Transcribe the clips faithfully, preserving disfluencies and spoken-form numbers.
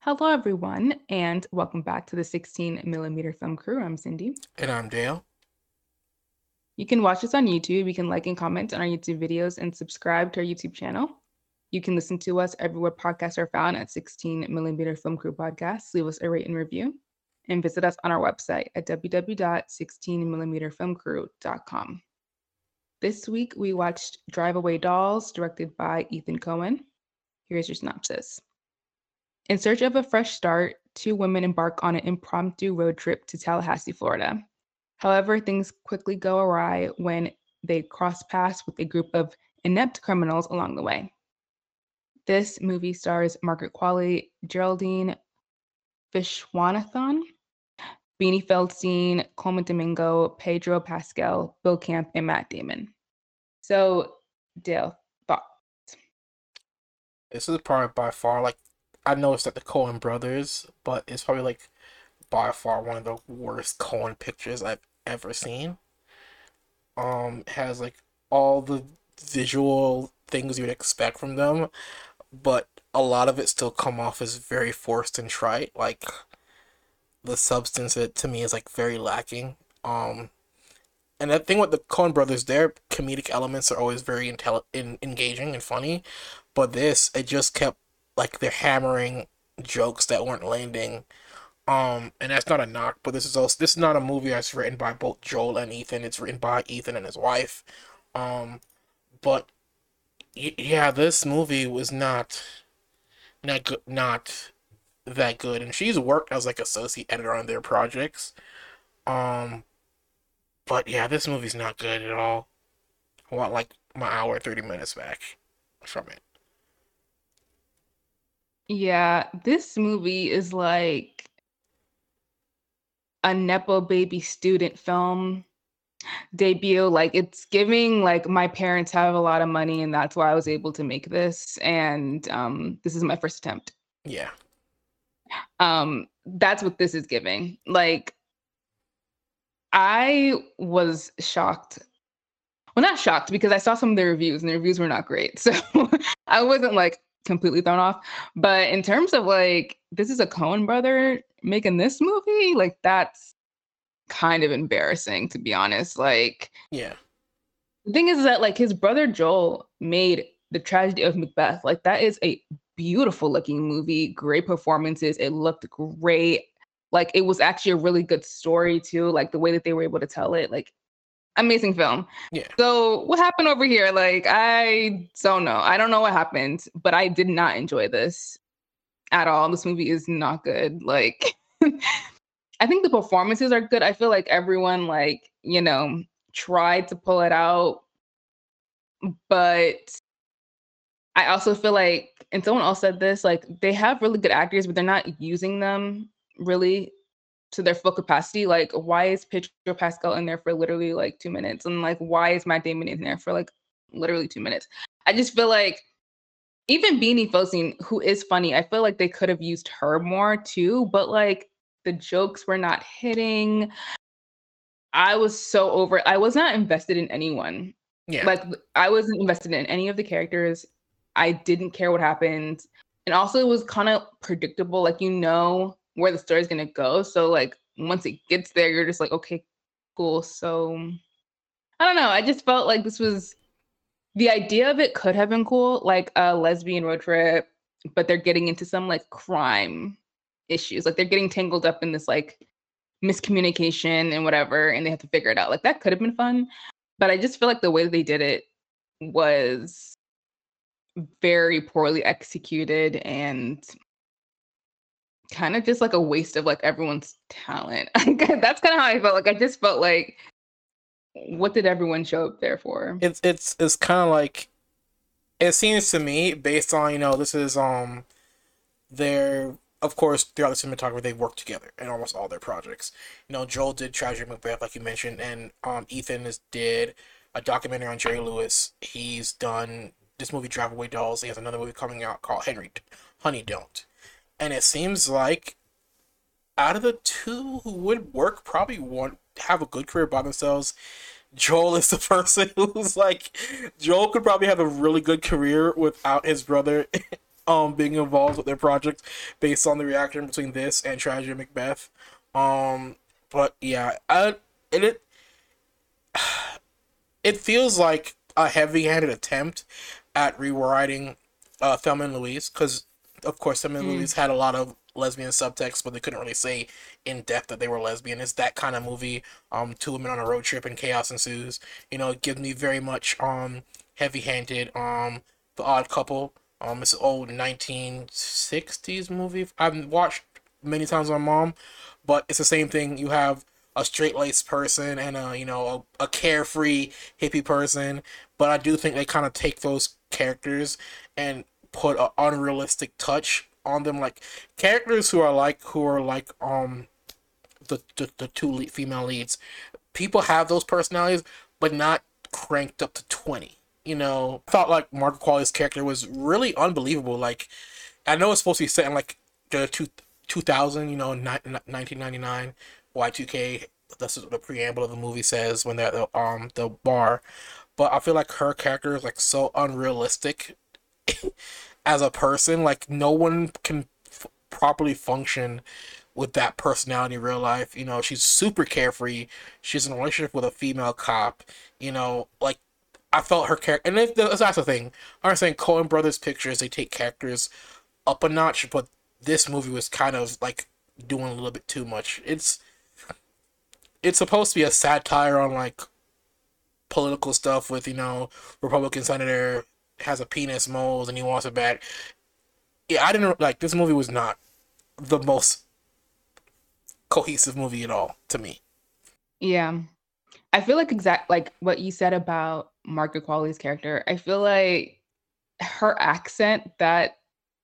Hello, everyone, and welcome back to the sixteen millimeter Film Crew. I'm Cindy. And I'm Dale. You can watch us on YouTube. You can like and comment on our YouTube videos and subscribe to our YouTube channel. You can listen to us everywhere podcasts are found at sixteen millimeter Film Crew Podcasts. Leave us a rate and review and visit us on our website at w w w dot sixteen millimeter film crew dot com. This week, we watched Drive Away Dolls, directed by Ethan Coen. Here's your synopsis. In search of a fresh start, two women embark on an impromptu road trip to Tallahassee, Florida. However, things quickly go awry when they cross paths with a group of inept criminals along the way. This movie stars Margaret Qualley, Geraldine Viswanathan, Beanie Feldstein, Coleman Domingo, Pedro Pascal, Bill Camp, and Matt Damon. So, Dale, thought. This is probably by far, like, I noticed that the Coen brothers, but it's probably, like, by far one of the worst Coen pictures I've ever seen. Um, it has, like, all the visual things you'd expect from them, but a lot of it still come off as very forced and trite. Like, the substance of it, to me, is, like, very lacking. Um, and the thing with the Coen brothers, their comedic elements are always very intelli- in- engaging and funny, but this, it just kept, like, they're hammering jokes that weren't landing. Um, and that's not a knock, but this is also this is not a movie that's written by both Joel and Ethan. It's written by Ethan and his wife. Um, but y- yeah, this movie was not not good, not that good. And she's worked as like associate editor on their projects. Um, but yeah, this movie's not good at all. I want like my hour thirty minutes back from it. Yeah, this movie is like a Nepo baby student film debut. Like it's giving like my parents have a lot of money and that's why I was able to make this. And um, this is my first attempt. Yeah, Um, that's what this is giving. Like I was shocked. Well, not shocked because I saw some of the reviews and the reviews were not great. So I wasn't like completely thrown off. But in terms of like, this is a Coen brother making this movie, like that's kind of embarrassing to be honest. Like yeah, the thing is that like his brother Joel made The Tragedy of Macbeth. Like that is a beautiful looking movie, great performances. It looked great. Like it was actually a really good story too. Like the way that they were able to tell it, like amazing film. yeah. So what happened over here? Like I don't know. I don't know what happened, but I did not enjoy this at all. This movie is not good. Like I think the performances are good. I feel like everyone like, you know, tried to pull it out, but I also feel like and someone else said this, like they have really good actors, but they're not using them really to their full capacity. Like, why is Pedro Pascal in there for literally like two minutes? And like, why is Matt Damon in there for like literally two minutes? I just feel like even Beanie Feldstein, who is funny, I feel like they could have used her more too, but like the jokes were not hitting. I was so over I was not invested in anyone. Yeah. Like I wasn't invested in any of the characters. I didn't care what happened. And also it was kind of predictable. Like you know where the story's gonna go. So like once it gets there, you're just like, okay, cool. So I don't know. I just felt like this was the idea of it could have been cool, like a lesbian road trip, but they're getting into some like crime issues. Like they're getting tangled up in this like miscommunication and whatever, and they have to figure it out. Like that could have been fun, but I just feel like the way that they did it was very poorly executed and kind of just like a waste of like everyone's talent. That's kind of how I felt. Like I just felt like, what did everyone show up there for? It's it's it's kind of like it seems to me based on you know this is um their of course throughout the cinematography they work together in almost all their projects. You know Joel did Tragedy of Macbeth like you mentioned, and um Ethan is did a documentary on Jerry Lewis. He's done this movie Drive Away Dolls. He has another movie coming out called Henry Honey Don't. And it seems like out of the two who would work probably want have a good career by themselves. Joel is the person who's like Joel could probably have a really good career without his brother um being involved with their project based on the reaction between this and Tragedy of Macbeth. Um, but yeah, I and it it feels like a heavy-handed attempt at rewriting uh, Thelma and Louise, because of course Thelma and Mm. Louise had a lot of lesbian subtext, but they couldn't really say in depth that they were lesbian. It's that kind of movie. Um, two women on a road trip and chaos ensues. You know, it gives me very much um heavy-handed. Um, The Odd Couple. Um, it's an old nineteen sixties movie. I've watched many times with my mom, but it's the same thing. You have a straight laced person and a you know a, a carefree hippie person, but I do think they kind of take those characters and put an unrealistic touch on them, like characters who are like who are like um the the, the two lead, female leads. People have those personalities, but not cranked up to twenty. You know, I thought like Margaret Qualley's character was really unbelievable. Like, I know it's supposed to be set in like the two, 2000, you know, ni- nineteen ninety-nine, Y two K. That's what the preamble of the movie says when they're at the, um, the bar. But I feel like her character is like so unrealistic as a person. Like, no one can f- properly function with that personality in real life. You know, she's super carefree. She's in a relationship with a female cop. You know, like, I felt her character, and if, that's the thing. I'm saying Coen Brothers pictures, they take characters up a notch, but this movie was kind of like doing a little bit too much. It's it's supposed to be a satire on like political stuff with, you know, Republican senator has a penis moles and he wants it back. Yeah, I didn't like this movie was not the most cohesive movie at all to me. Yeah. I feel like exact like what you said about Margaret Qualley's character. I feel like her accent, that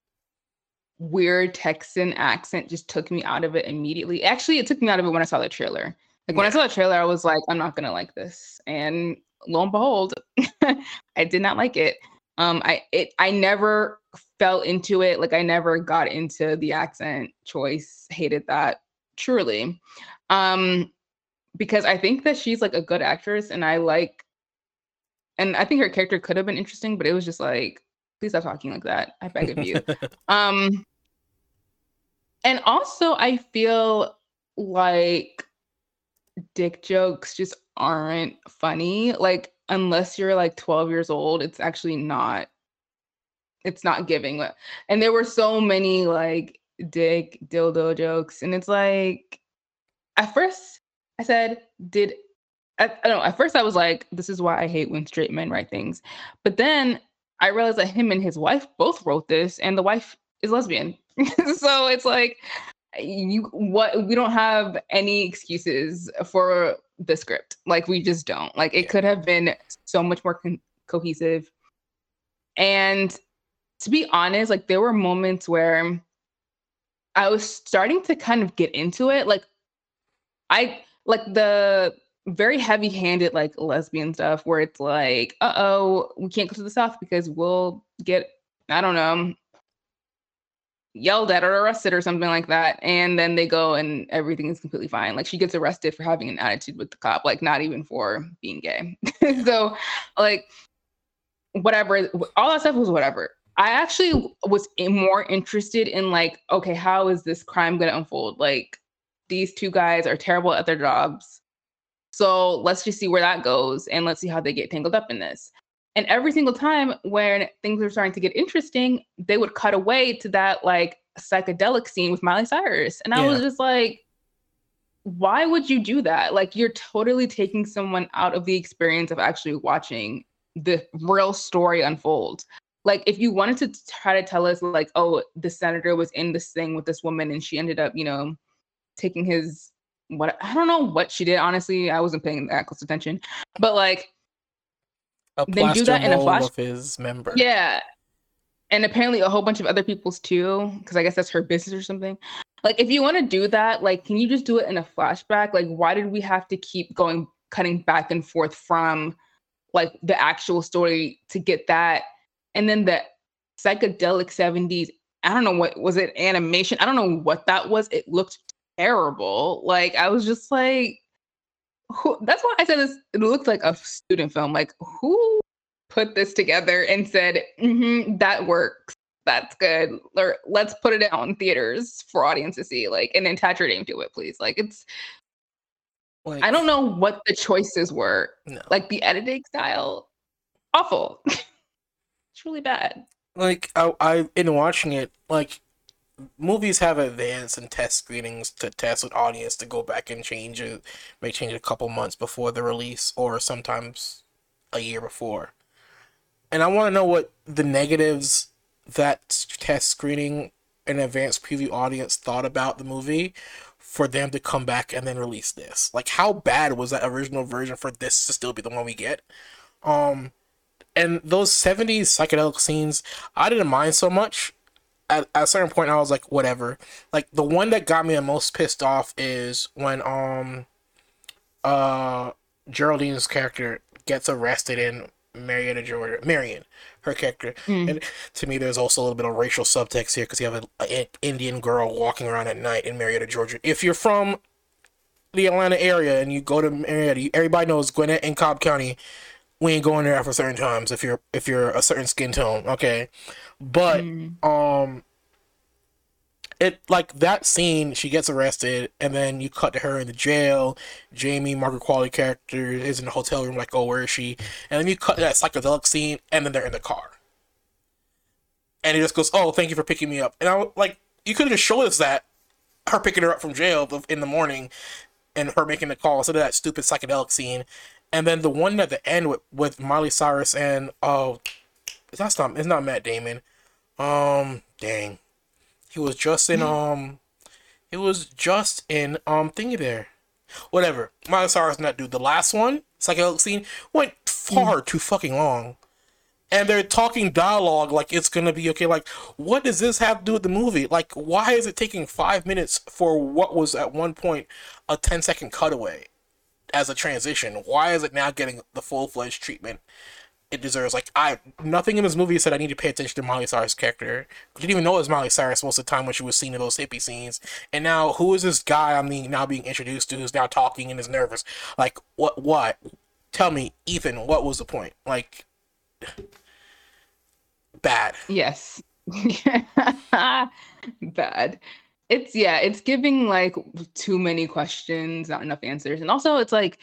weird Texan accent, just took me out of it immediately. Actually, it took me out of it when I saw the trailer. Like when I Yeah. saw the trailer, I was like, I'm not gonna like this. And lo and behold, I did not like it. Um, I it I never fell into it. Like I never got into the accent choice. Hated that truly. Um, because I think that she's like a good actress, and I like, and I think her character could have been interesting, but it was just like, please stop talking like that. I beg of you. Um, and also I feel like dick jokes just aren't funny. Like unless you're like twelve years old, it's actually not. It's not giving. And there were so many like dick dildo jokes, and it's like at first I said, did I, I don't know. At first, I was like, "This is why I hate when straight men write things." But then I realized that him and his wife both wrote this, and the wife is lesbian. So it's like, you what? We don't have any excuses for the script. Like we just don't. Like it Yeah. could have been so much more con- cohesive. And to be honest, like there were moments where I was starting to kind of get into it. Like I like the very heavy-handed like lesbian stuff where it's like, uh-oh, we can't go to the South because we'll get, I don't know, yelled at or arrested or something like that. And then they go and everything is completely fine. Like she gets arrested for having an attitude with the cop, like not even for being gay. So like whatever, all that stuff was whatever. I actually was more interested in like, okay, how is this crime going to unfold? Like these two guys are terrible at their jobs. So let's just see where that goes and let's see how they get tangled up in this. And every single time when things were starting to get interesting, they would cut away to that like psychedelic scene with Miley Cyrus. And I Yeah. was just like, why would you do that? Like you're totally taking someone out of the experience of actually watching the real story unfold. Like if you wanted to try to tell us like, oh, the senator was in this thing with this woman and she ended up, you know, taking his what I don't know what she did, honestly. I wasn't paying that close attention. But like A then do plaster that in a mold flash. of his member. Yeah. And apparently a whole bunch of other people's too, because I guess that's her business or something. Like if you want to do that, like can you just do it in a flashback? Like why did we have to keep going cutting back and forth from like the actual story to get that? And then the psychedelic seventies, I don't know what was it, animation? I don't know what that was. It looked terrible. Like I was just like, who, that's why I said this. It looked like a student film. Like who put this together and said, mm-hmm, that works? that's good. Or let's put it out in theaters for audience to see, like, and then attach your name to it, please. Like, it's Like, I don't know what the choices were. no. Like the editing style, awful. It's really bad. Like I, I in watching it, like movies have advanced and test screenings to test with audience to go back and change it, may change a couple months before the release or sometimes a year before. And I want to know what the negatives that test screening and advanced preview audience thought about the movie for them to come back and then release this. Like, how bad was that original version for this to still be the one we get? Um, and those seventies psychedelic scenes, I didn't mind so much. At, at a certain point, I was like, whatever. Like, the one that got me the most pissed off is when um, uh, Geraldine's character gets arrested in Marietta, Georgia. Marion, her character. Mm. And to me, there's also a little bit of racial subtext here because you have an Indian girl walking around at night in Marietta, Georgia. If you're from the Atlanta area and you go to Marietta, everybody knows Gwinnett and Cobb County. We ain't going there after certain times if you're if you're a certain skin tone, okay? But mm. um, it like that scene, she gets arrested, and then you cut to her in the jail. Jamie, Margaret Qualley character, is in the hotel room, like, oh, where is she? And then you cut to that psychedelic scene, and then they're in the car, and he just goes, oh, thank you for picking me up. And I like, you could have just showed us that her picking her up from jail in the morning, and her making the call instead of that stupid psychedelic scene. And then the one at the end with, with Miley Cyrus and oh, that's not it's not Matt Damon. Um, dang, he was just in um, he was just in um thingy there, whatever. Miley Cyrus and that dude. The last one, psychedelic scene, went far too fucking long, and they're talking dialogue like it's gonna be okay. Like, what does this have to do with the movie? Like, why is it taking five minutes for what was at one point a ten second cutaway? As a transition, why is it now getting the full-fledged treatment it deserves? Like, I nothing in this movie said I need to pay attention to Miley Cyrus' character. I didn't even know it was Miley Cyrus most of the time when she was seen in those hippie scenes. And now, who is this guy I'm being, now being introduced to who's now talking and is nervous? Like, what? What? Tell me, Ethan, what was the point? Like, bad. Yes. Bad. It's, yeah, it's giving, like, too many questions, not enough answers. And also, it's like,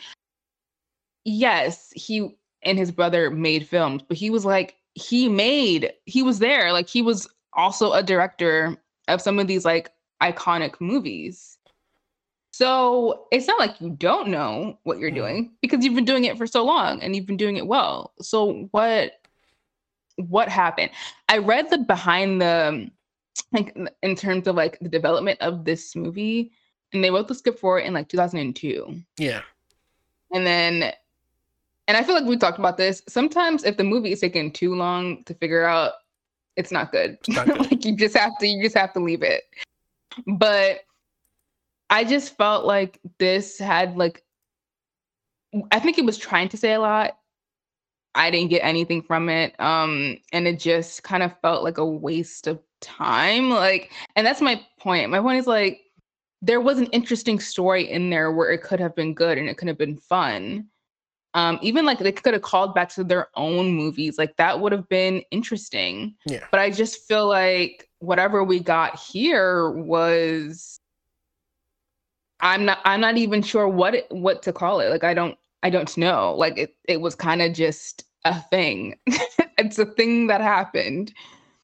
yes, he and his brother made films, but he was, like, he made, he was there. Like, he was also a director of some of these, like, iconic movies. So it's not like you don't know what you're doing because you've been doing it for so long and you've been doing it well. So what, what happened? I read the behind the... like in terms of like the development of this movie, and they wrote the script for it in like two thousand two. Yeah. And then, and I feel like we talked about this. Sometimes if the movie is taking too long to figure out, it's not good. It's not good. Like you just have to, you just have to leave it. But I just felt like this had like, I think it was trying to say a lot. I didn't get anything from it. Um, and it just kind of felt like a waste of time. Like, and that's my point. My point is like, there was an interesting story in there where it could have been good and it could have been fun. Um, even like they could have called back to their own movies. Like that would have been interesting. Yeah. But I just feel like whatever we got here was, I'm not, I'm not even sure what it, what to call it. Like, I don't, I don't know. Like it, it was kind of just a thing. It's a thing that happened,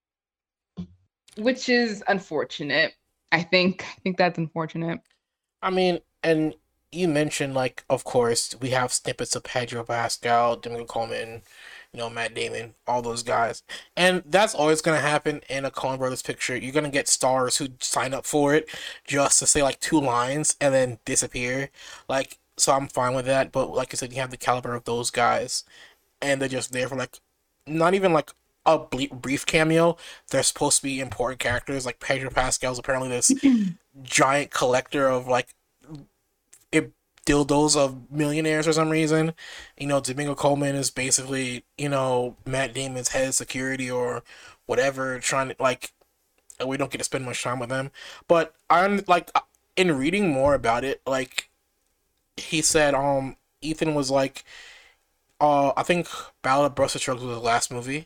which is unfortunate. I think, I think that's unfortunate. I mean, and you mentioned, like, of course, we have snippets of Pedro Pascal, Domingo Coleman, you know, Matt Damon, all those guys. And that's always going to happen in a Coen Brothers picture. You're going to get stars who sign up for it just to say, like, two lines and then disappear. Like, so I'm fine with that. But like I said, you have the caliber of those guys. And they're just there for, like, not even, like, a brief cameo. They're supposed to be important characters. Like, Pedro Pascal's apparently this giant collector of, like, it, dildos of millionaires for some reason. You know, Domingo Coleman is basically, you know, Matt Damon's head of security or whatever, trying to, like, we don't get to spend much time with them. But I'm, like, in reading more about it, like, he said, um, Ethan was, like, uh, I think Ballad of Buster Scruggs was his last movie.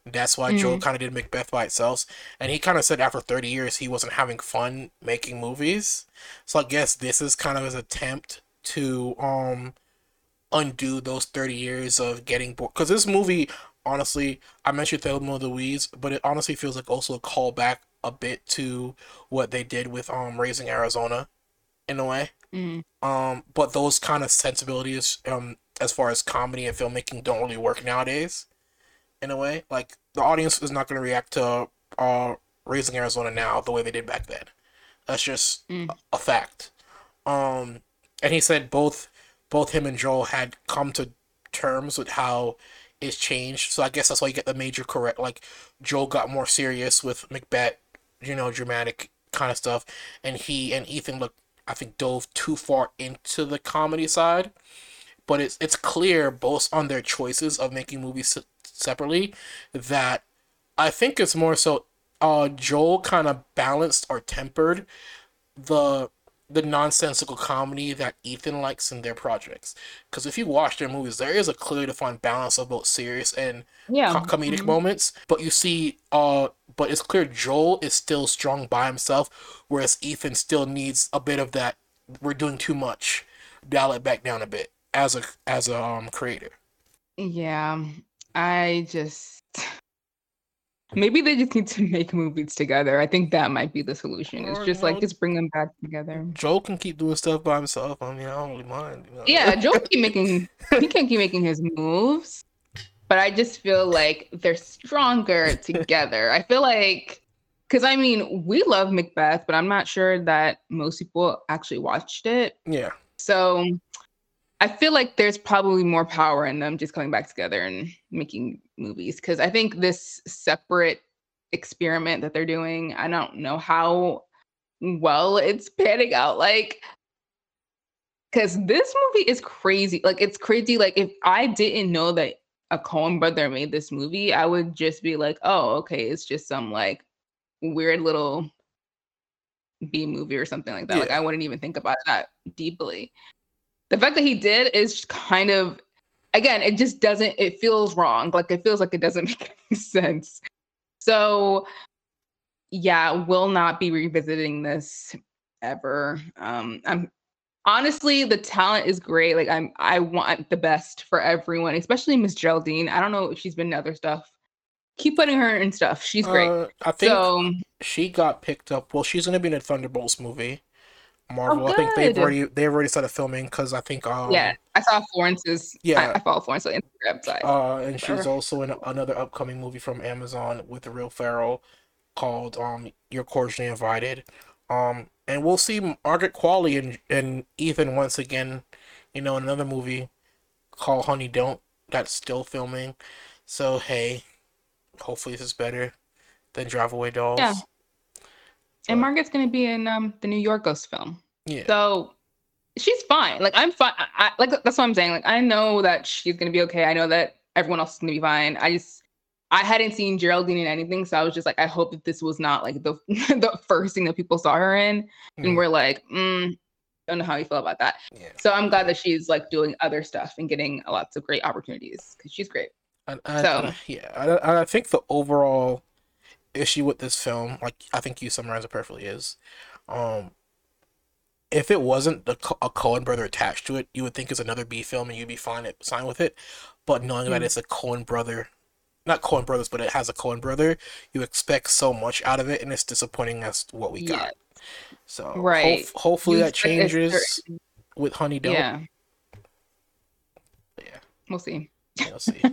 That's why Joel Mm, kind of did Macbeth by itself. And he kind of said after thirty years he wasn't having fun making movies. So I guess this is kind of his attempt to um undo those thirty years of getting bored. Because this movie, honestly, I mentioned Thelma and Louise, but it honestly feels like also a callback a bit to what they did with um Raising Arizona in a way. mm. Um, but those kind of sensibilities, um, as far as comedy and filmmaking, don't really work nowadays. In a way, like the audience is not going to react to uh Raising Arizona now the way they did back then. That's just Mm. a fact. Um, and he said both both him and Joel had come to terms with how it's changed. So I guess that's why you get the major correct. Like Joel got more serious with Macbeth, you know, dramatic kind of stuff, and he and Ethan looked, I think, dove too far into the comedy side. But it's it's clear both on their choices of making movies se- separately that I think it's more so uh Joel kind of balanced or tempered the the nonsensical comedy that Ethan likes in their projects. Because if you watch their movies, there is a clearly defined balance of both serious and Yeah. co- comedic Hmm. moments. But you see, uh, but it's clear Joel is still strong by himself, whereas Ethan still needs a bit of that. We're doing too much. Dial it back down a bit as a as a um creator. Yeah. I just maybe they just need to make movies together. I think that might be the solution. It's Or you just like know, just bring them back together. Joel can keep doing stuff by himself. I mean, I don't really mind. You know? Yeah, Joe can keep making he can keep making his moves, but I just feel like they're stronger together. I feel like because I mean we love Macbeth, but I'm not sure that most people actually watched it. Yeah. So I feel like there's probably more power in them just coming back together and making movies. Because I think this separate experiment that they're doing, I don't know how well it's panning out. Like, because this movie is crazy. Like, it's crazy. Like, if I didn't know that a Coen brother made this movie, I would just be like, oh, okay, it's just some like weird little B movie or something like that. Like, Yeah. I wouldn't even think about it that deeply. The fact that he did is kind of, again, it just doesn't, it feels wrong. Like, it feels like it doesn't make any sense. So, yeah, will not be revisiting this ever. Um, I'm honestly, the talent is great. Like I'm I want the best for everyone, especially Miss Geraldine. I don't know if she's been in other stuff. Keep putting her in stuff. She's great. Uh, I think So, she got picked up. Well, she's gonna be in a Thunderbolts movie. oh Marvel. I think they've good. already they've already started filming because I think Yeah, um I saw Florence's I, yeah I follow Florence on Instagram, so I uh and saw she's her. also in another upcoming movie from Amazon with the Real Ferrell called um You're Cordially Invited. Um and we'll see Margaret Qualley and and Ethan once again, you know, in another movie called Honey Don't that's still filming. So hey, hopefully this is better than Drive Away Yeah. Dolls. And But Margaret's gonna be in um the New York Ghost film. yeah. So she's fine. Like I'm fine. I, I, like that's what I'm saying. Like I know that she's gonna be okay. I know that everyone else is gonna be fine. I just I hadn't seen Geraldine in anything, so I was just like, I hope that this was not like the the first thing that people saw her in, and Mm, we're like, mm, don't know how you feel about that. yeah. So I'm glad that she's like doing other stuff and getting lots of great opportunities because she's great. And, and, So and yeah, I, I think the overall issue with this film, like I think you summarized it perfectly, is um if it wasn't a, Co- a Coen brother attached to it, you would think it's another B film and you'd be fine it fine with it. But knowing that mm, it's a Coen brother, not Coen brothers, but it has a Coen brother, you expect so much out of it, and it's disappointing as to what we yeah, got. So hope right. hopefully You that expect a changes certain, with Honey Don't. yeah. Yeah, We'll see. you'll see.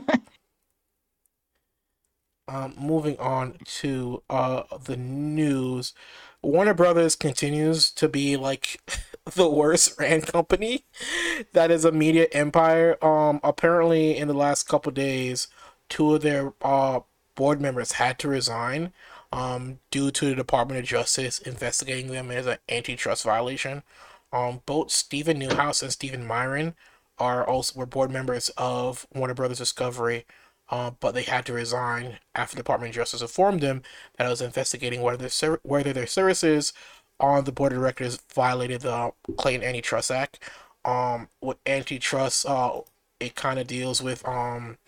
Um, moving on to uh the news, Warner Brothers continues to be like the worst ran company that is a media empire. Um, apparently in the last couple days, two of their uh board members had to resign, um, due to the Department of Justice investigating them as an antitrust violation. Um, both Stephen Newhouse and Stephen Myron are also were board members of Warner Brothers Discovery, uh, but they had to resign after the Department of Justice informed them that it was investigating whether their ser- whether their services on the board of directors violated the Clayton Antitrust Act. Um, with antitrust, uh, it kind of deals with um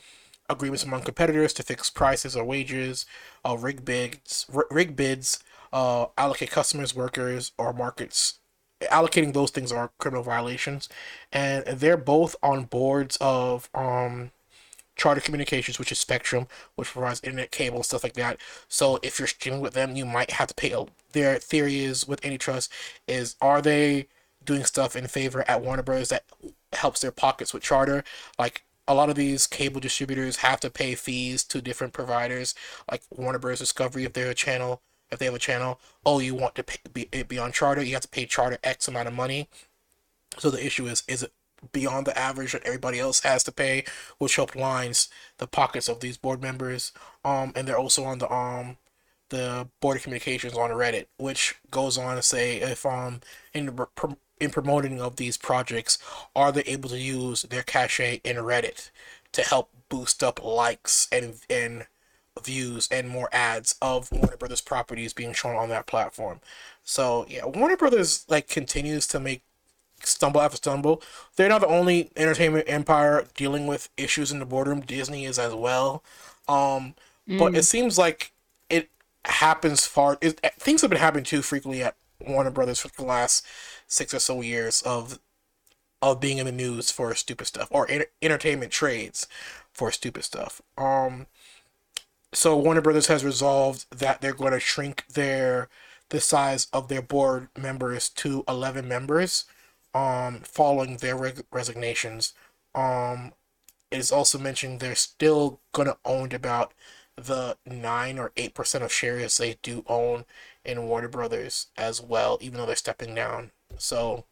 agreements among competitors to fix prices or wages, uh, rig bids, r- rig bids, uh, allocate customers, workers, or markets. Allocating those things are criminal violations, and they're both on boards of um Charter Communications, which is Spectrum, which provides internet cable stuff like that. So if you're streaming with them, you might have to pay. A, their theory is with antitrust is are they doing stuff in favor at Warner Bros. That helps their pockets with Charter? Like a lot of these cable distributors have to pay fees to different providers, like Warner Bros. Discovery if they're a channel. If they have a channel, oh, you want to pay, be, it be on Charter, you have to pay Charter X amount of money. So the issue is, is it beyond the average that everybody else has to pay, which help lines the pockets of these board members. Um, and they're also on the um the board of communications on Reddit, which goes on to say if um in the, in promoting of these projects, are they able to use their cachet in Reddit to help boost up likes and and views and more ads of Warner Brothers properties being shown on that platform. So yeah, Warner Brothers like continues to make stumble after stumble. They're not the only entertainment empire dealing with issues in the boardroom. Disney is as well. Um, but it Mm. seems like it happens far. It, things have been happening too frequently at Warner Brothers for the last six or so years of of being in the news for stupid stuff or enter- entertainment trades for stupid stuff. Um, so Warner Brothers has resolved that they're going to shrink their the size of their board members to eleven members um following their reg- resignations. Um it is also mentioned they're still going to own about the nine or eight percent of shares they do own in Warner Brothers as well, even though they're stepping down. So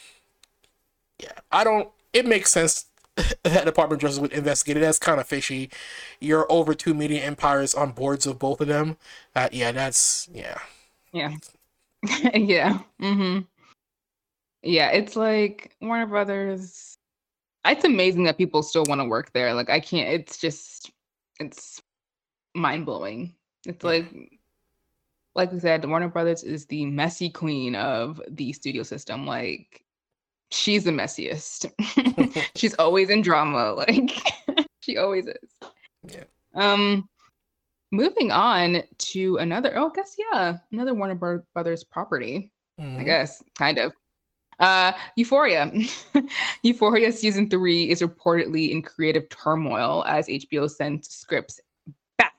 yeah, I don't it makes sense that Department of Justice would investigate it. That's kind of fishy. You're over two media empires on boards of both of them. That yeah, that's yeah. Yeah. Yeah. hmm Yeah. It's like Warner Brothers. It's amazing that people still want to work there. Like I can't. It's just. It's mind blowing. It's Yeah. like like we said, Warner Brothers is the messy queen of the studio system. Like she's the messiest. She's always in drama. Like she always is. Yeah. Um, moving on to another. Oh, I guess yeah, another Warner Bro- Brothers property. I Mm-hmm. guess kind of. Uh, Euphoria. Euphoria season three is reportedly in creative turmoil as H B O sends scripts back.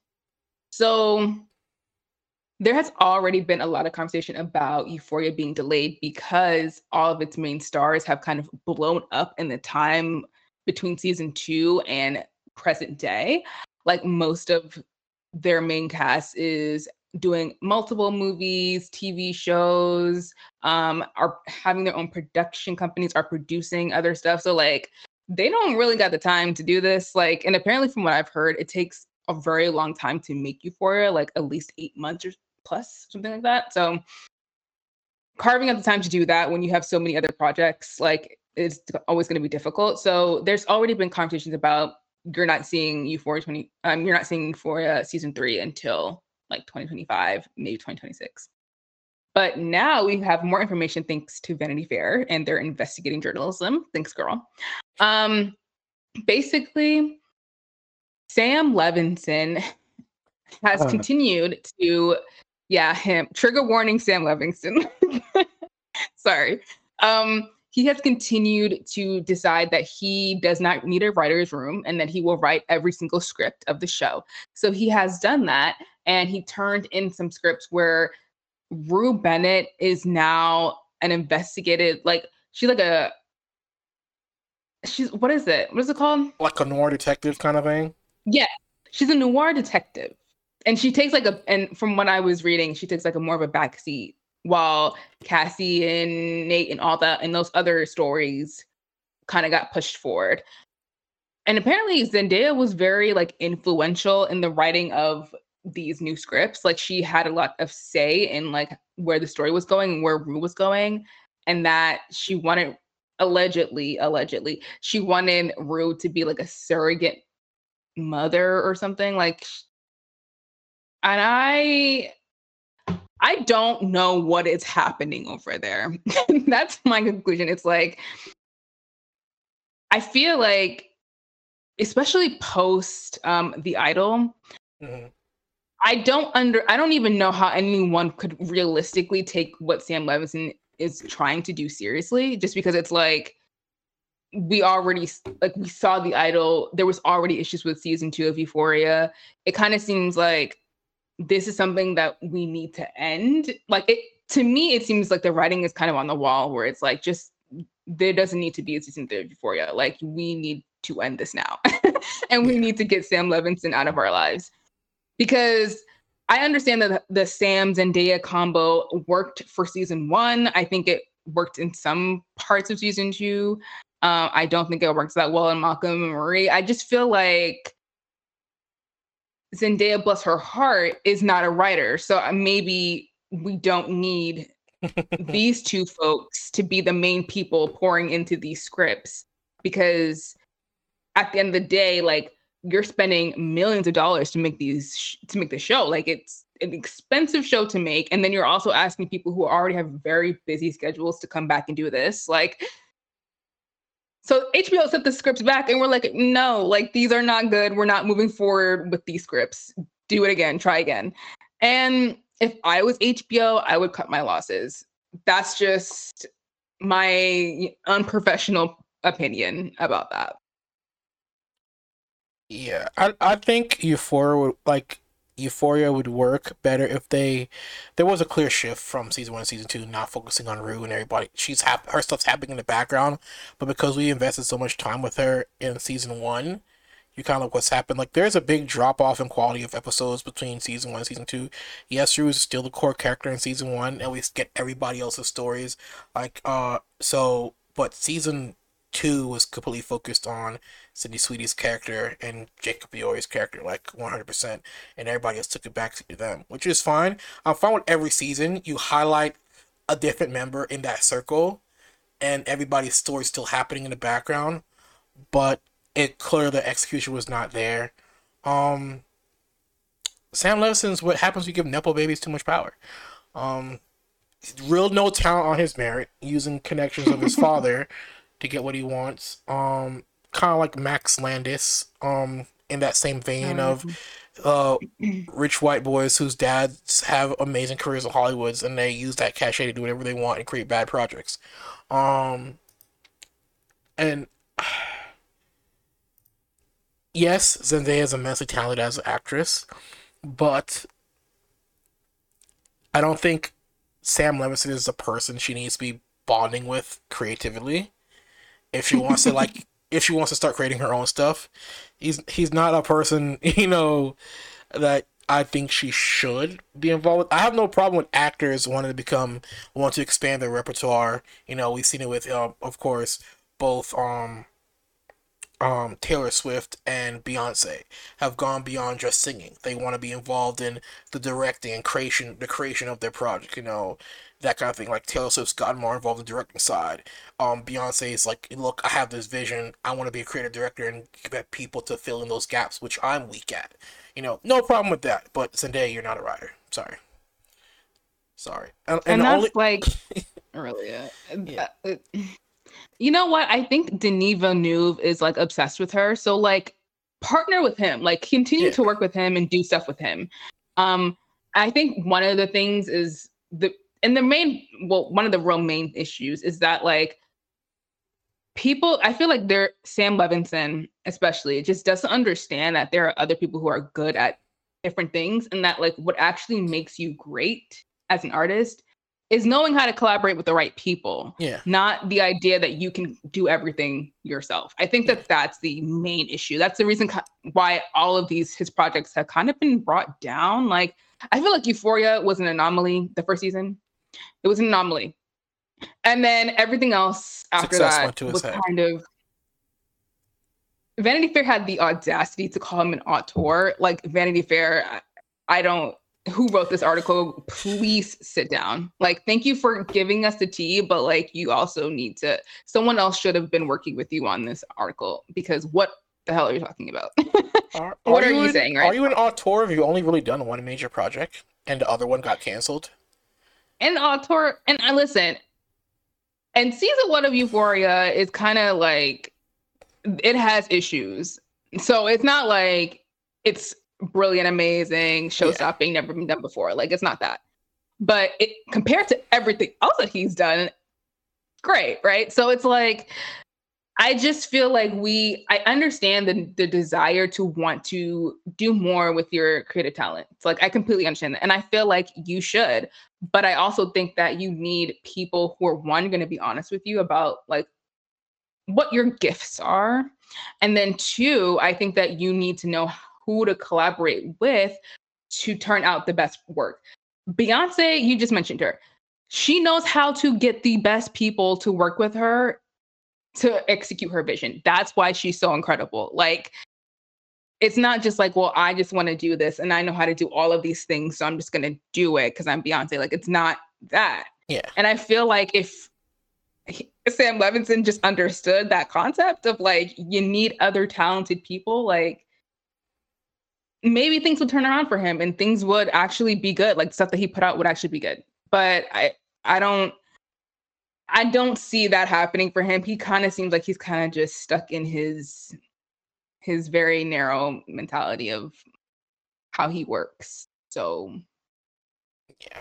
So there has already been a lot of conversation about Euphoria being delayed because all of its main stars have kind of blown up in the time between season two and present day. Like most of their main cast is doing multiple movies, T V shows, um, are having their own production companies, are producing other stuff. So like they don't really got the time to do this. Like, and apparently from what I've heard, it takes a very long time to make Euphoria, like at least eight months or plus, something like that. So carving out the time to do that when you have so many other projects, like it's always going to be difficult. So there's already been conversations about you're not seeing Euphoria twenty, um, you're not seeing Euphoria season three until like twenty twenty-five, maybe twenty twenty-six. But now we have more information thanks to Vanity Fair and their investigating journalism. Thanks, girl. Um, basically, Sam Levinson has Uh, continued to, yeah, him, trigger warning, Sam Levinson. Sorry. Um, he has continued to decide that he does not need a writer's room and that he will write every single script of the show. So he has done that, and he turned in some scripts where Rue Bennett is now an investigated, like she's like a she's what is it? What is it called? like a noir detective kind of thing. Yeah, she's a noir detective, and she takes like a and from what I was reading, she takes like a more of a back seat while Cassie and Nate and all that and those other stories kind of got pushed forward. And apparently Zendaya was very like influential in the writing of these new scripts. Like she had a lot of say in like where the story was going and where Rue was going, and that she wanted allegedly, allegedly, she wanted Rue to be like a surrogate mother or something. Like, and I I don't know what is happening over there. That's my conclusion. It's like I feel like especially post um, The Idol. Mm-hmm. I don't under I don't even know how anyone could realistically take what Sam Levinson is trying to do seriously, just because it's like we already like we saw The Idol. There was already issues with season two of Euphoria. It kind of seems like this is something that we need to end. Like it to me, it seems like the writing is kind of on the wall where it's like just there doesn't need to be a season three of Euphoria. Like we need to end this now. And we Yeah. need to get Sam Levinson out of our lives. Because I understand that the Sam Zendaya combo worked for season one. I think it worked in some parts of season two. Uh, I don't think it works that well in Malcolm and Marie. I just feel like Zendaya, bless her heart, is not a writer. So maybe we don't need these two folks to be the main people pouring into these scripts, because at the end of the day, like, you're spending millions of dollars to make these sh- to make the show. Like, it's an expensive show to make, and then you're also asking people who already have very busy schedules to come back and do this. Like, so H B O sent the scripts back, and we're like, no, like, these are not good. We're not moving forward with these scripts. Do it again. Try again. And if I was H B O, I would cut my losses. That's just my unprofessional opinion about that. Yeah, I I think Euphoria would like Euphoria would work better if they there was a clear shift from season one to season two, not focusing on Rue and everybody. She's hap- her stuff's happening in the background, but because we invested so much time with her in season one, you kind of look what's happened. Like there's a big drop off in quality of episodes between season one and season two. Yes, Rue is still the core character in season one, and we get everybody else's stories. Like uh, so, but season two was completely focused on Sydney Sweetie's character and Jacob Fiori's character, like one hundred percent, and everybody else took it back to them, which is fine. I'm fine with every season you highlight a different member in that circle, and everybody's story still happening in the background, but it clear the execution was not there. Um, Sam Levinson's what happens when you give nepo babies too much power. Um, real no talent on his merit, using connections of his father to get what he wants. Um, kind of like Max Landis. Um, in that same vein of uh, rich white boys whose dads have amazing careers in Hollywoods, and they use that cachet to do whatever they want and create bad projects. Um, and yes, Zendaya is immensely talented as an actress, but I don't think Sam Levinson is the person she needs to be bonding with creatively. If she wants to like, if she wants to start creating her own stuff, he's he's not a person, you know, that I think she should be involved with. I have no problem with actors wanting to become, want to expand their repertoire. You know, we've seen it with, uh, of course, both um um, Taylor Swift and Beyonce have gone beyond just singing. They want to be involved in the directing and creation, the creation of their project. You know, that kind of thing. Like Taylor Swift's gotten more involved in the directing side. Um, Beyonce's like, look, I have this vision. I want to be a creative director and get people to fill in those gaps, which I'm weak at. You know, no problem with that. But Zendaya, you're not a writer. Sorry. Sorry. And, and, And that's only... like earlier. Yeah. Uh, You know what? I think Denis Villeneuve is like obsessed with her. So like partner with him, like continue Yeah. to work with him and do stuff with him. Um, I think one of the things is the and the main well, one of the real main issues is that like people, I feel like they're Sam Levinson, especially, just doesn't understand that there are other people who are good at different things, and that like what actually makes you great as an artist is knowing how to collaborate with the right people, Yeah. not the idea that you can do everything yourself. I think that Yeah. that's the main issue. That's the reason why all of these his projects have kind of been brought down. Like I feel like Euphoria was an anomaly the first season. It was an anomaly. And then everything else after Success that went to his was head. kind of Vanity Fair had the audacity to call him an auteur. Like Vanity Fair, I, I don't who wrote this article, please sit down. Like, thank you for giving us the tea, but like you also need to someone else should have been working with you on this article, because what the hell are you talking about? Are, What are are you you in, saying, right? Are you an auteur? Have you only really done one major project and the other one got canceled? And auteur, and I listen, and season one of Euphoria is kind of like it has issues. So it's not like it's brilliant, amazing, show Yeah. stopping, never been done before. Like, it's not that. But it, compared to everything else that he's done, great, right? So it's like, I just feel like we, I understand the, the desire to want to do more with your creative talent. It's like, I completely understand that. And I feel like you should. But I also think that you need people who are, one, going to be honest with you about like what your gifts are. And then two, I think that you need to know who to collaborate with to turn out the best work. Beyonce, you just mentioned her. She knows how to get the best people to work with her to execute her vision. That's why she's so incredible. Like, it's not just like, well, I just want to do this and I know how to do all of these things, so I'm just going to do it because I'm Beyonce. Like, it's not that. Yeah. And I feel like if Sam Levinson just understood that concept of like, you need other talented people, like, maybe things would turn around for him and things would actually be good. Like, stuff that he put out would actually be good. But I, I don't, I don't see that happening for him. He kind of seems like he's kind of just stuck in his, his very narrow mentality of how he works. So, yeah.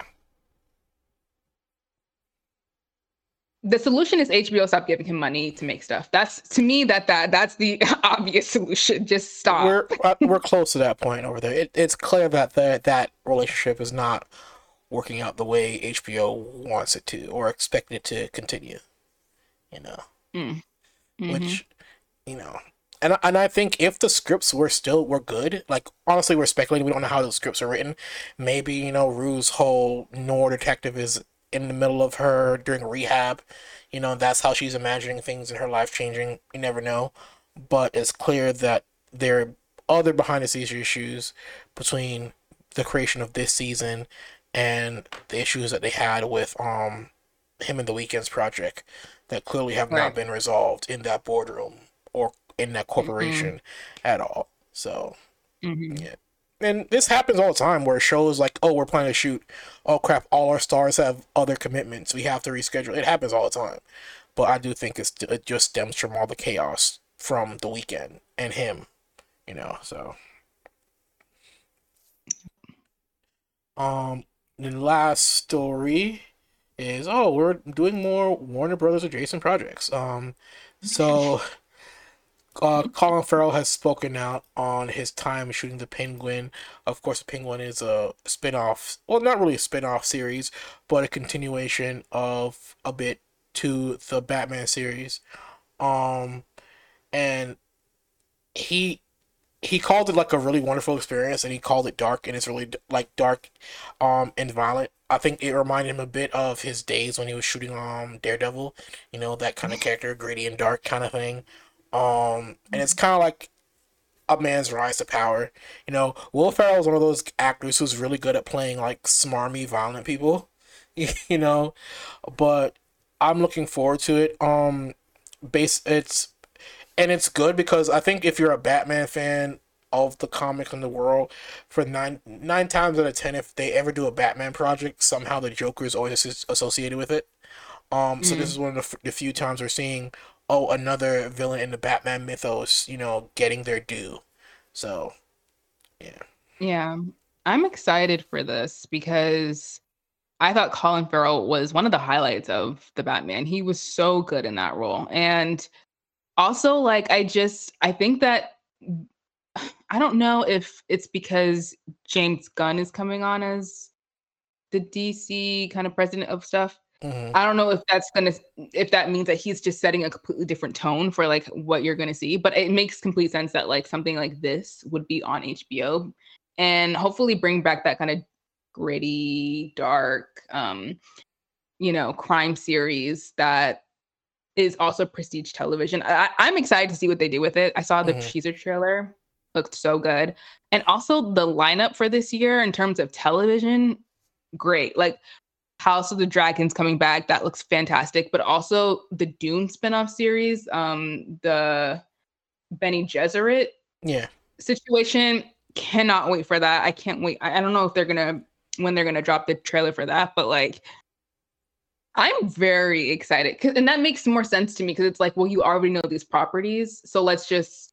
The solution is H B O stop giving him money to make stuff. That's, to me, that that that's the obvious solution. Just stop. We're uh, we're close to that point over there. It, it's clear that the, that relationship is not working out the way H B O wants it to or expected it to continue. You know, mm. mm-hmm. which you know, and and I think if the scripts were still were good, like honestly, we're speculating. We don't know how those scripts are written. Maybe you know, Rue's whole Noir detective is in the middle of her during rehab. You know, that's how she's imagining things in her life changing. You never know. But it's clear that there are other behind the scenes issues between the creation of this season and the issues that they had with um him and the Weeknd's project that clearly have right. not been resolved in that boardroom or in that corporation mm-hmm. at all. So, mm-hmm. yeah. And this happens all the time where shows like, oh, we're planning to shoot. Oh, crap, all our stars have other commitments. We have to reschedule. It happens all the time. But I do think it's, it just stems from all the chaos from The Weeknd and him, you know, so. Um, the last story is, oh, we're doing more Warner Brothers adjacent projects. Um, so... Uh, Colin Farrell has spoken out on his time shooting The Penguin. Of course, The Penguin is a spin-off, well, not really a spin-off series, but a continuation of a bit to the Batman series. Um, and he he called it like a really wonderful experience, and he called it dark, and it's really like dark, um, and violent. I think it reminded him a bit of his days when he was shooting um Daredevil, you know, that kind of character, gritty and dark kind of thing. Um, and it's kind of like a man's rise to power. You know, Will Ferrell is one of those actors who's really good at playing like smarmy, violent people. You know, but I'm looking forward to it. Um, base it's and it's good because I think if you're a Batman fan of the comics in the world, for nine nine times out of ten, if they ever do a Batman project, somehow the Joker is always associated with it. Um, mm. So this is one of the, the few times we're seeing. Oh, another villain in the Batman mythos, you know, getting their due. So, yeah. Yeah. I'm excited for this because I thought Colin Farrell was one of the highlights of the Batman. He was so good in that role. And also, like, I just, I think that, I don't know if it's because James Gunn is coming on as the D C kind of president of stuff. Mm-hmm. I don't know if that's gonna if that means that he's just setting a completely different tone for like what you're gonna see, but it makes complete sense that like something like this would be on H B O and hopefully bring back that kind of gritty, dark, um, you know, crime series that is also prestige television. I, I'm excited to see what they do with it. I saw the mm-hmm. teaser trailer, looked so good, and also the lineup for this year in terms of television, great. Like. House of the Dragons coming back. That looks fantastic. But also the Dune spinoff series, um, the Bene Gesserit yeah. situation. Cannot wait for that. I can't wait. I, I don't know if they're going to, when they're going to drop the trailer for that, but like, I'm very excited. Cause, and that makes more sense to me because it's like, well, you already know these properties. So let's just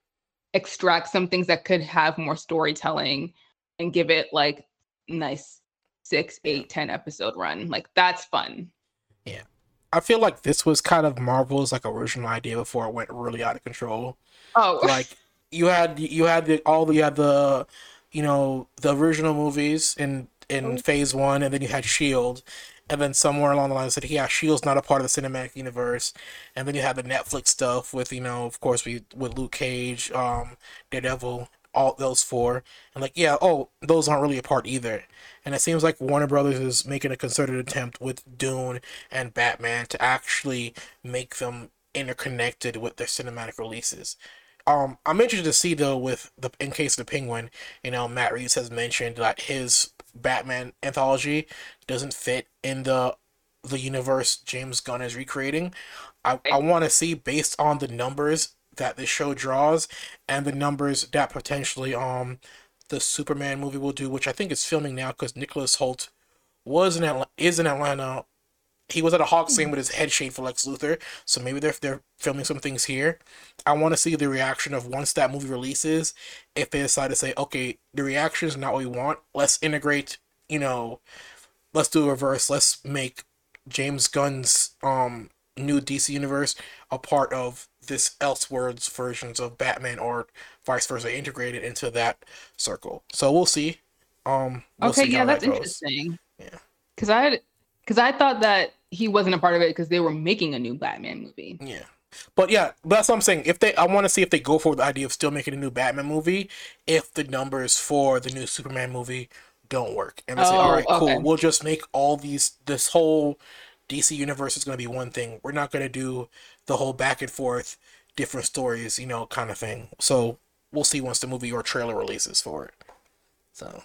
extract some things that could have more storytelling and give it like nice six, eight, ten episode run. Like that's fun. Yeah. I feel like this was kind of Marvel's like original idea before it went really out of control. Oh, Like you had you had the all the you had the you know the original movies in in phase one, and then you had Shield, and then somewhere along the line said, yeah, Shield's not a part of the cinematic universe, and then you had the Netflix stuff with you know of course we with Luke Cage, um, Daredevil, all those four, and like yeah, oh those aren't really a part either. And it seems like Warner Brothers is making a concerted attempt with Dune and Batman to actually make them interconnected with their cinematic releases. Um, I'm interested to see though with the in case of the Penguin, you know, Matt Reeves has mentioned that his Batman anthology doesn't fit in the the universe James Gunn is recreating. I, I want to see based on the numbers that this show draws and the numbers that potentially um the Superman movie will do, which I think is filming now because Nicholas Hoult was in Atla- is in Atlanta. He was at a Hawks game with his head shaved for Lex Luthor, so maybe they're they're filming some things here. I want to see the reaction of once that movie releases. If they decide to say, okay, the reaction is not what we want, let's integrate. You know, let's do a reverse. Let's make James Gunn's um new D C universe a part of this Elseworlds versions of Batman, or vice versa, integrated into that circle. So we'll see. Um, we'll okay, see yeah, how that's that goes. interesting. Yeah, because I because I thought that he wasn't a part of it because they were making a new Batman movie. Yeah. But yeah, but that's what I'm saying. If they, I want to see if they go for the idea of still making a new Batman movie, if the numbers for the new Superman movie don't work, and they say, Oh, all right, cool, okay. we'll just make all these, this whole D C universe is going to be one thing. We're not going to do the whole back and forth, different stories, you know, kind of thing. So we'll see once the movie or trailer releases for it. So.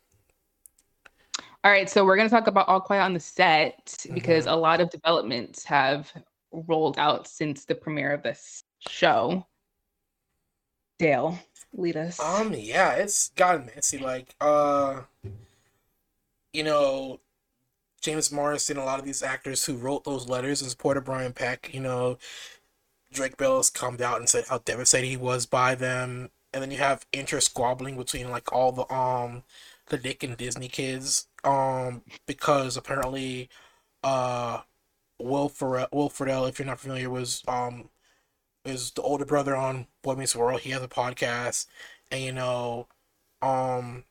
All right, so we're going to talk about All Quiet on the Set because mm-hmm. a lot of developments have rolled out since the premiere of this show. Dale, lead us. Um, yeah, it's gotten messy. Like, uh, you know, James Morrison, a lot of these actors who wrote those letters in support of Brian Peck, you know, Drake Bell has come out and said how devastated he was by them. And then you have intersquabbling between like all the um the Nick and Disney kids, um, because apparently, uh, Will Ferrell, Will Friedle, if you're not familiar, was um is the older brother on Boy Meets World. He has a podcast, and you know, um,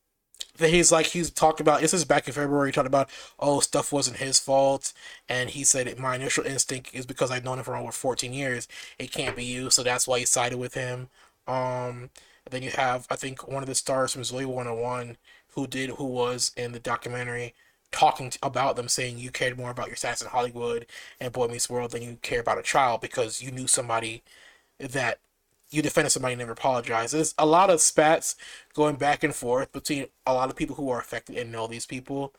he's like he's talked about. This is back in February. He talked about oh stuff wasn't his fault, and he said my initial instinct is because I've known him for over fourteen years. It can't be you, so that's why he sided with him. Um, then you have I think one of the stars from Zoe one oh one who did who was in the documentary talking to, about them, saying you cared more about your stats in Hollywood and Boy Meets World than you care about a child because you knew somebody that you defended somebody and never apologized. There's a lot of spats going back and forth between a lot of people who are affected and know these people.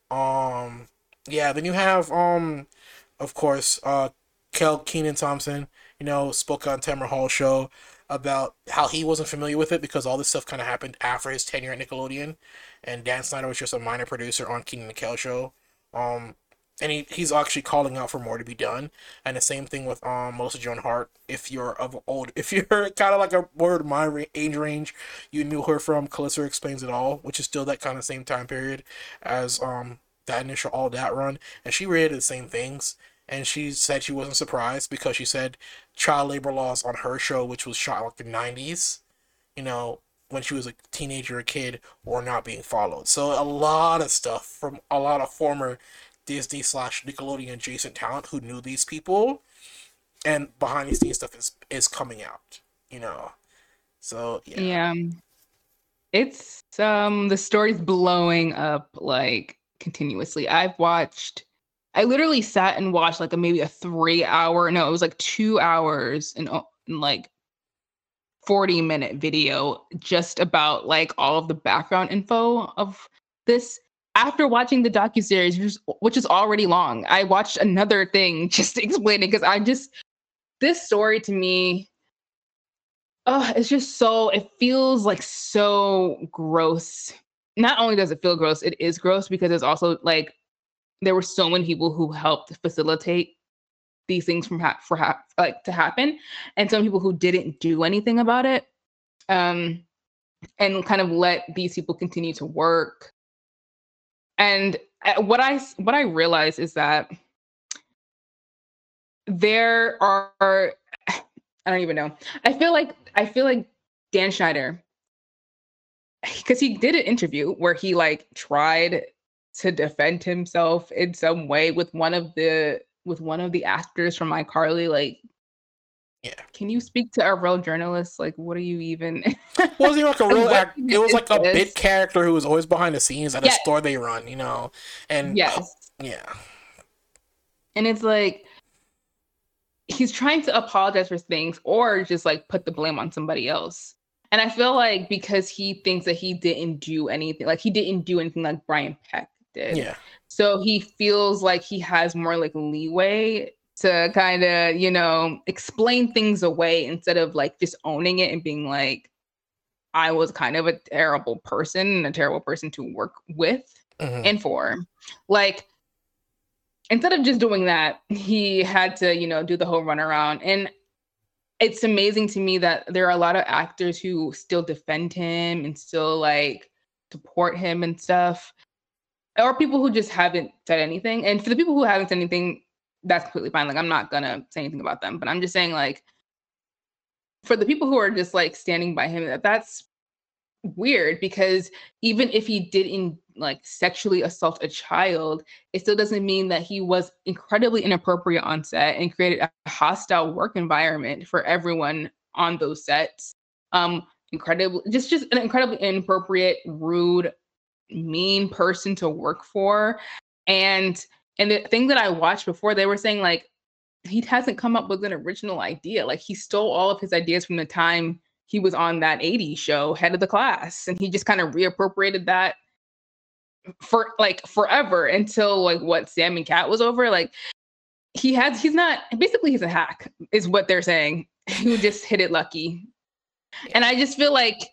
Um, yeah, then you have, um, of course, uh, Kel Keenan Thompson, you know, spoke on Tamara Hall's show about how he wasn't familiar with it because all this stuff kind of happened after his tenure at Nickelodeon, and Dan Snyder was just a minor producer on Keenan and Kel show. Um, and he, he's actually calling out for more to be done. And the same thing with um Melissa Joan Hart. If you're of old, if you're kind of like a word my age range, you knew her from Callisto Explains It All, which is still that kind of same time period as um that initial All That run, and she read the same things. And she said she wasn't surprised because she said child labor laws on her show, which was shot in like the nineties, you know, when she was a teenager, a kid, were not being followed. So a lot of stuff from a lot of former Disney slash Nickelodeon adjacent talent who knew these people, and behind the scenes stuff is is coming out, you know. So yeah, yeah, it's um the story's blowing up like continuously. I've watched. I literally sat and watched like a maybe a three hour, no, it was like two hours and, and like forty minute video just about like all of the background info of this. After watching the docuseries, which is, which is already long, I watched another thing just to explain it because I just, this story to me, oh, it's just so, it feels like so gross. Not only does it feel gross, it is gross because it's also like, there were so many people who helped facilitate these things from ha- for ha- like to happen, and some people who didn't do anything about it. um, and kind of let these people continue to work. And uh, what I what I realize is that there are I don't even know. I feel like I feel like Dan Schneider, because he did an interview where he like tried to defend himself in some way with one of the with one of the actors from iCarly. Like, Yeah. can you speak to a real journalist? Like, what are you even? It wasn't even like a real What act. It was like a is bit this? character who was always behind the scenes at a Yes. store they run, you know. And Yes. yeah. And it's like he's trying to apologize for things or just like put the blame on somebody else. And I feel like because he thinks that he didn't do anything, like he didn't do anything like Brian Peck did. Yeah. So he feels like he has more like leeway to kind of, you know, explain things away instead of like just owning it and being like, I was kind of a terrible person and a terrible person to work with Mhm. and for. Like, instead of just doing that, he had to, you know, do the whole runaround. And it's amazing to me that there are a lot of actors who still defend him and still like support him and stuff, or people who just haven't said anything. And for the people who haven't said anything, that's completely fine. Like, I'm not gonna say anything about them, but I'm just saying, like, for the people who are just like standing by him, that that's weird, because even if he didn't like sexually assault a child, it still doesn't mean that he was incredibly inappropriate on set and created a hostile work environment for everyone on those sets. Um, incredibly, just just an incredibly inappropriate, rude, mean person to work for. And and the thing that I watched before, they were saying like he hasn't come up with an original idea. Like, he stole all of his ideas from the time he was on that eighties show, Head of the Class, and he just kind of reappropriated that for like forever until like what Sam and Cat was over. Like, he has he's not basically he's a hack, is what they're saying. Who just hit it lucky. And I just feel like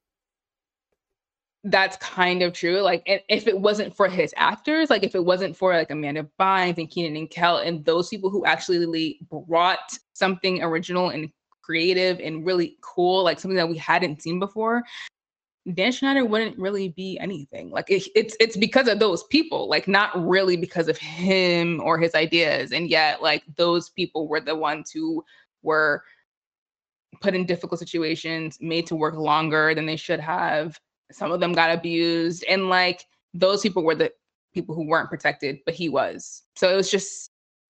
that's kind of true. Like, if it wasn't for his actors, like if it wasn't for like Amanda Bynes and Keenan and Kel and those people who actually brought something original and creative and really cool, like something that we hadn't seen before, Dan Schneider wouldn't really be anything. Like, it, it's it's because of those people, like not really because of him or his ideas. And yet, like, those people were the ones who were put in difficult situations, made to work longer than they should have. Some of them got abused, and like those people were the people who weren't protected, but he was. So it was just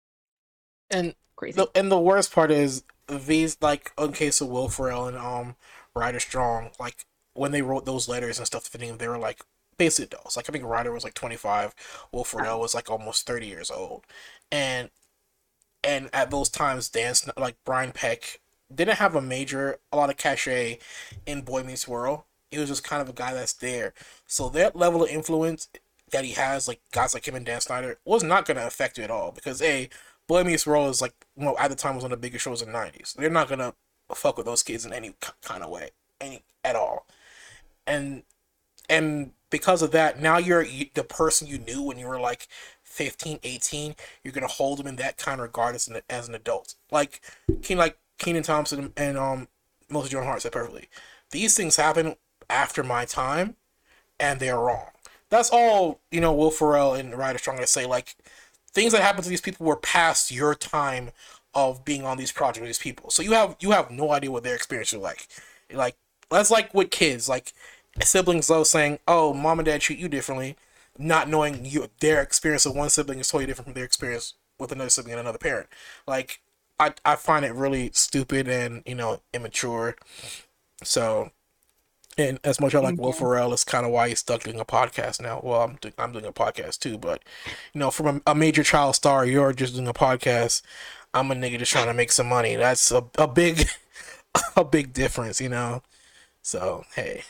and crazy. The, and the worst part is these, like in case of Will Ferrell and um Ryder Strong, like when they wrote those letters and stuff to them, they were like basically adults. Like I think Ryder was like twenty-five, Will Ferrell was like almost thirty years old, and and at those times, dance like Brian Peck didn't have a major a lot of cachet in Boy Meets World. He was just kind of a guy that's there. So that level of influence that he has, like guys like him and Dan Snyder, was not going to affect you at all. Because A, Boy Meets World is like, you know, at the time was one of the biggest shows in the nineties. They're not going to fuck with those kids in any kind of way, any at all. And and because of that, now you're the person you knew when you were like fifteen, eighteen. You're going to hold them in that kind of regard as an, as an adult. Like, Keen, like Kenan Thompson and um, Melissa Joan Hart said perfectly. These things happen after my time, and they're wrong. That's all, you know, Will Ferrell and Ryder Strong to say. Like, things that happened to these people were past your time of being on these projects with these people. So you have you have no idea what their experience is like. Like, that's like with kids. Like, siblings though saying, oh, mom and dad treat you differently, not knowing you their experience of one sibling is totally different from their experience with another sibling and another parent. Like, I, I find it really stupid and, you know, immature. So, and as much as I like Will Ferrell, it's kind of why he's stuck doing a podcast now. Well, I'm doing, I'm doing a podcast too, but, you know, from a, a major child star, you're just doing a podcast. I'm a nigga just trying to make some money. That's a, a big, a big difference, you know? So, hey.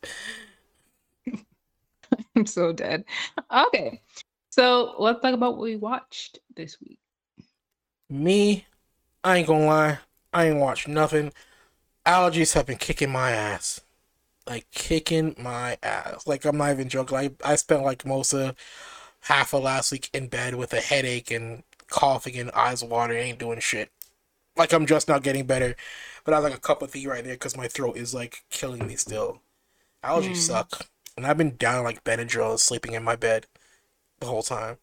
I'm so dead. Okay. So let's talk about what we watched this week. Me, I ain't gonna lie. I ain't watched nothing. Allergies have been kicking my ass. Like, kicking my ass. Like, I'm not even joking. Like, I spent, like, most of half of last week in bed with a headache and coughing and eyes watering, ain't doing shit. Like, I'm just not getting better. But I was like a cup of tea right there because my throat is like killing me still. Allergies Mm. suck, and I've been down like Benadryl, sleeping in my bed the whole time.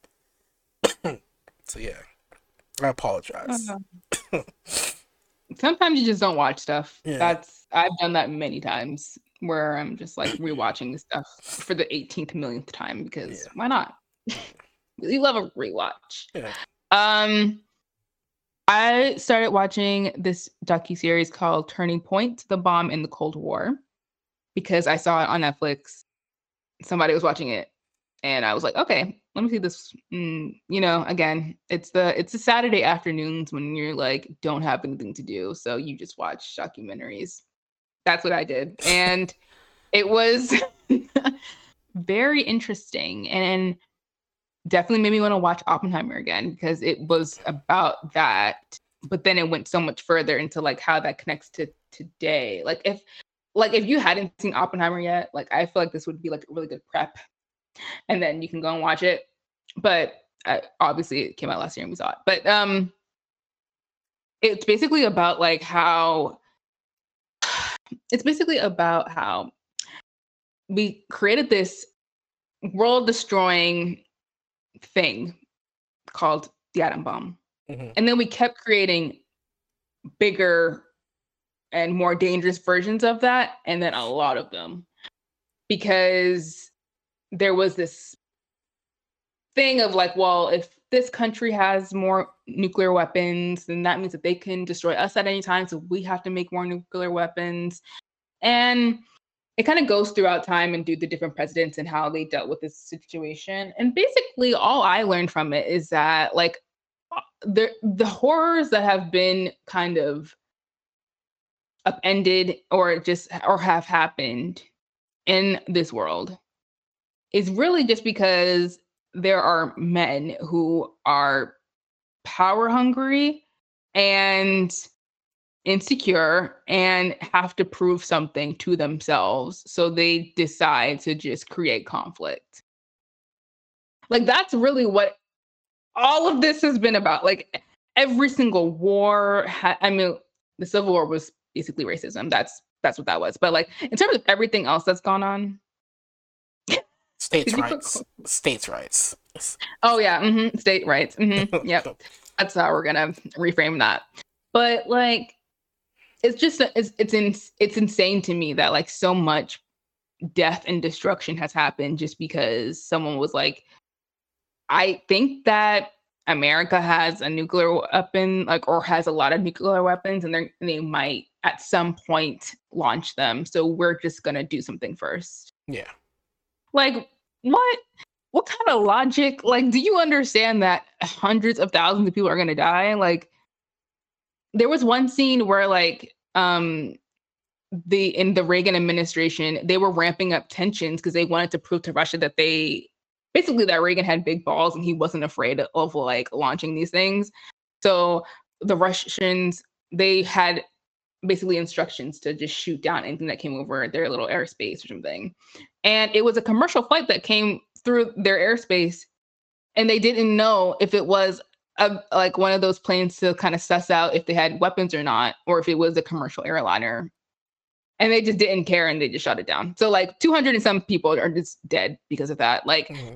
So yeah, I apologize. Uh, Sometimes you just don't watch stuff. Yeah, That's I've done that many times where I'm just like rewatching the stuff for the eighteenth millionth time because yeah, why not? We love a rewatch. yeah. Um, I started watching this docuseries called Turning Point: The Bomb in the Cold War because I saw it on Netflix. Somebody was watching it, and I was like, okay, let me see this. Mm, you know, again, it's the it's the Saturday afternoons when you're like don't have anything to do, so you just watch documentaries. That's what I did, and it was very interesting and definitely made me want to watch Oppenheimer again because it was about that. But then it went so much further into like how that connects to today. Like if like if you hadn't seen Oppenheimer yet, like I feel like this would be like a really good prep, and then you can go and watch it. But uh, obviously, it came out last year and we saw it. But um, it's basically about like how it's basically about how we created this world destroying thing called the atom bomb. Mm-hmm. And then we kept creating bigger and more dangerous versions of that. And then a lot of them, because there was this thing of like, well, if this country has more nuclear weapons, then that means that they can destroy us at any time. So we have to make more nuclear weapons. And it kind of goes throughout time and do the different presidents and how they dealt with this situation. And basically, all I learned from it is that, like, the the horrors that have been kind of upended or just or have happened in this world is really just because there are men who are power hungry and insecure and have to prove something to themselves. So they decide to just create conflict. Like that's really what all of this has been about. Like every single war, ha- I mean, the Civil War was basically racism. That's that's what that was. But like in terms of everything else that's gone on, States' did you put? rights. States' rights. Oh yeah, mm-hmm, state rights. Mm-hmm, yep, that's how we're gonna reframe that. But like, it's just it's it's in, it's insane to me that like so much death and destruction has happened just because someone was like, I think that America has a nuclear weapon, like, or has a lot of nuclear weapons, and they they might at some point launch them. So we're just gonna do something first. Yeah. Like, what? What kind of logic? Like, do you understand that hundreds of thousands of people are gonna die? Like, there was one scene where, like, um, the in the Reagan administration, they were ramping up tensions because they wanted to prove to Russia that they basically that Reagan had big balls and he wasn't afraid of like launching these things. So the Russians, they had basically instructions to just shoot down anything that came over their little airspace or something. And it was a commercial flight that came through their airspace, and they didn't know if it was a, like one of those planes to kind of suss out if they had weapons or not, or if it was a commercial airliner. And they just didn't care and they just shot it down. So like two hundred and some people are just dead because of that. Like, Mm-hmm.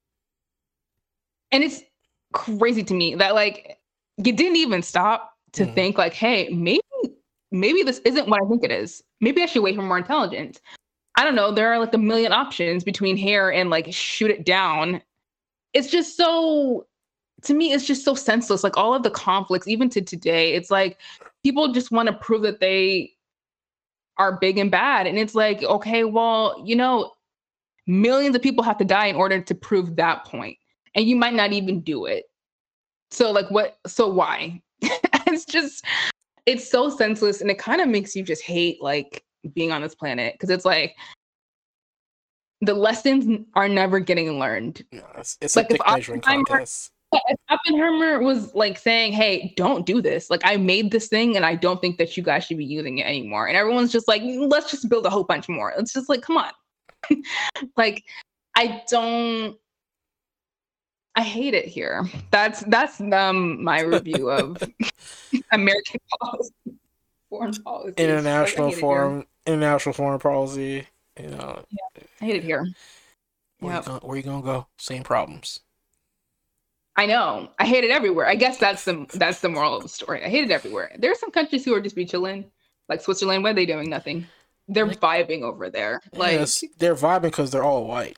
and it's crazy to me that like you didn't even stop to Mm-hmm. think like, hey, maybe maybe this isn't what I think it is. Maybe I should wait for more intelligence. I don't know. There are like a million options between here and like shoot it down. It's just so, to me, it's just so senseless. Like all of the conflicts, even to today, it's like people just want to prove that they are big and bad. And it's like, okay, well, you know, millions of people have to die in order to prove that point. And you might not even do it. So like what, so why? It's just, it's so senseless and it kind of makes you just hate like being on this planet because it's like the lessons are never getting learned. No, it's, it's Like a if dick measuring Oppenheimer, contest. if Oppenheimer was like saying, hey, don't do this. Like I made this thing and I don't think that you guys should be using it anymore. And everyone's just like, let's just build a whole bunch more. It's just like, come on. Like I don't, I hate it here. That's that's um my review of American policy. foreign policy. international like, foreign international foreign policy. You know, yeah, I hate it here. where yep. you gonna, where you gonna go? Same problems. I know. I hate it everywhere. I guess that's the that's the moral of the story. I hate it everywhere. There are some countries who are just be chilling, like Switzerland. What are they doing? Nothing. They're like, vibing over there. Like yes, they're vibing because they're all white.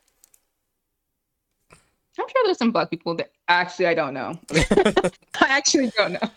I'm sure there's some black people that actually I don't know. I actually don't know.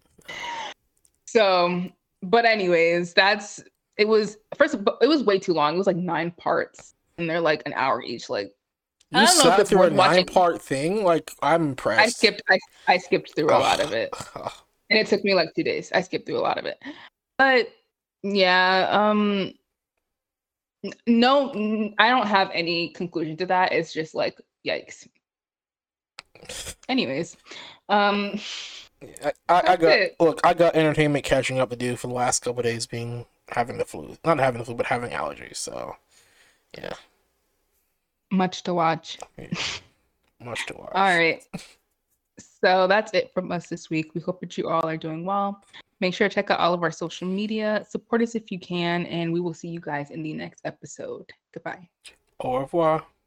So, but anyways, that's it was first. It was way too long. It was like nine parts, and they're like an hour each. Like you I don't sat know if through a nine part thing. Like I'm impressed. I skipped. I I skipped through a lot of it, and it took me like two days. I skipped through a lot of it, but yeah. Um. No, I don't have any conclusion to that. It's just like yikes. Anyways, um, I, I, I got it. Look. I got entertainment catching up to do for the last couple of days, being having the flu, not having the flu, but having allergies. So, yeah, much to watch. Yeah. Much to watch. All right, so that's it from us this week. We hope that you all are doing well. Make sure to check out all of our social media. Support us if you can, and we will see you guys in the next episode. Goodbye. Au revoir.